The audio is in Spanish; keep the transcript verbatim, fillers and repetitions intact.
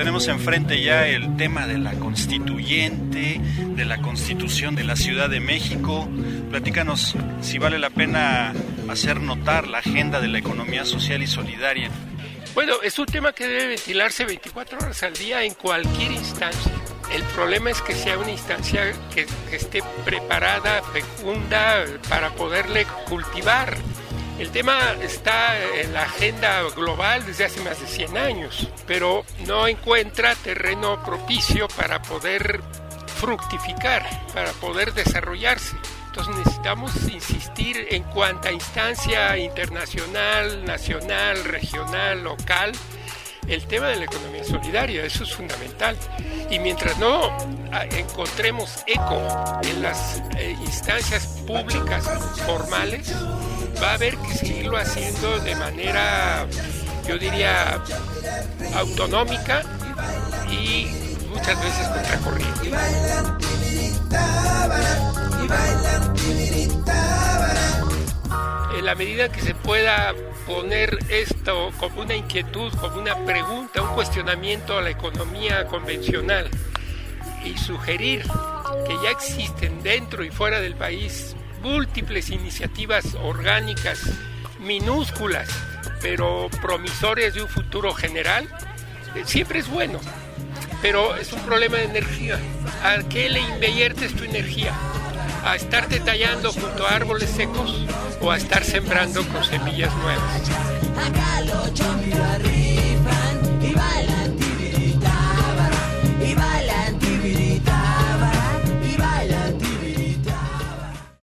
tenemos enfrente ya el tema de la constituyente, de la Constitución de la Ciudad de México. Platícanos si vale la pena hacer notar la agenda de la economía social y solidaria. Bueno, es un tema que debe ventilarse veinticuatro horas al día en cualquier instancia. El problema es que sea una instancia que, que esté preparada, fecunda, para poderle cultivar. El tema está en la agenda global desde hace más de cien años, pero no encuentra terreno propicio para poder fructificar, para poder desarrollarse. Entonces necesitamos insistir en cuanta instancia internacional, nacional, regional, local, el tema de la economía solidaria, eso es fundamental. Y mientras no encontremos eco en las eh, instancias públicas formales, va a haber que seguirlo haciendo de manera, yo diría, autonómica y muchas veces contracorriente. En la medida que se pueda poner esto como una inquietud, como una pregunta, un cuestionamiento a la economía convencional y sugerir que ya existen dentro y fuera del país múltiples iniciativas orgánicas, minúsculas, pero promisorias de un futuro general, siempre es bueno, pero es un problema de energía. ¿A qué le inviertes tu energía? ¿A estar detallando junto a árboles secos o a estar sembrando con semillas nuevas? Acá los chompis lo arriban y bailan.